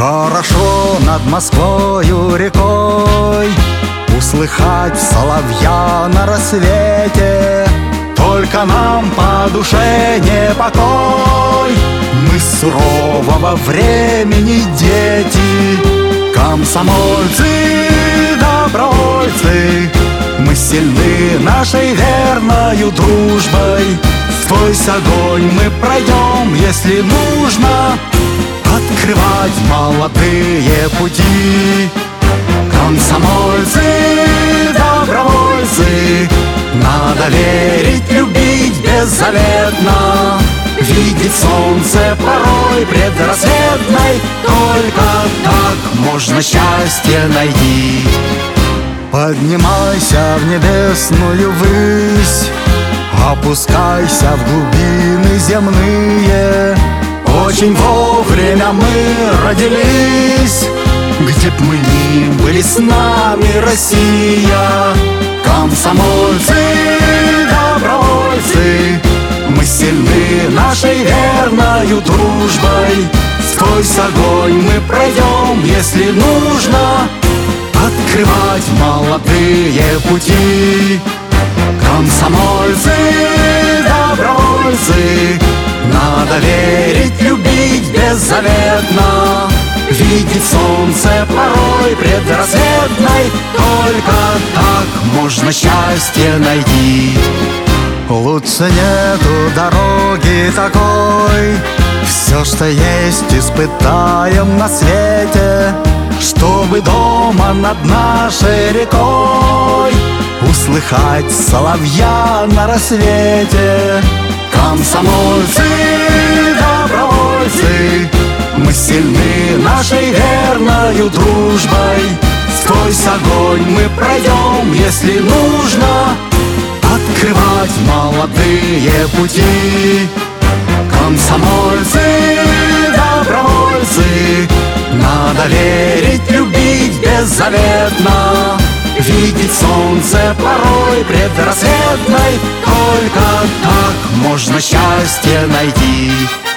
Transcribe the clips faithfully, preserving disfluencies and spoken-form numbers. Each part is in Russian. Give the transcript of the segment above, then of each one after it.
Хорошо над Москвою рекой услыхать соловья на рассвете. Только нам по душе не покой. Мы сурового времени дети, комсомольцы, добровольцы. Мы сильны нашей верною дружбой. Сквозь огонь мы пройдем, если нужно, открывать молодые пути. Комсомольцы, добровольцы, надо верить, любить беззаветно, видеть солнце порой предрассветной. Только так можно счастье найти. Поднимайся в небесную высь, опускайся в глубины земные. Очень вовремя мы родились, где б мы ни были, с нами Россия. Комсомольцы, добровольцы, мы сильны нашей верною дружбой. Сквозь огонь мы пройдем, если нужно, открывать молодые пути. Комсомольцы, добровольцы, надо верить, любить беззаветно, видеть солнце порой предрассветной. Только так можно счастье найти. Лучше нету дороги такой, все, что есть, испытаем на свете, чтобы дома над нашей рекой услыхать соловья на рассвете. Комсомольцы, добровольцы, мы сильны нашей верною дружбой. Сквозь огонь мы пройдем, если нужно, открывать молодые пути. Комсомольцы, добровольцы, надо верить, любить беззаветно, видеть солнце порой предрассветной. Только так можно счастье найти.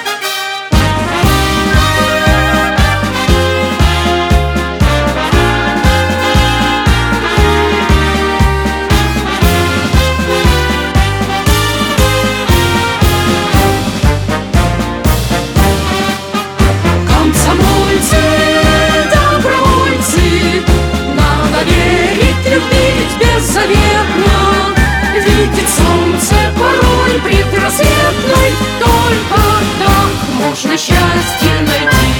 Видеть солнце порой предрассветной. Только так можно счастье найти.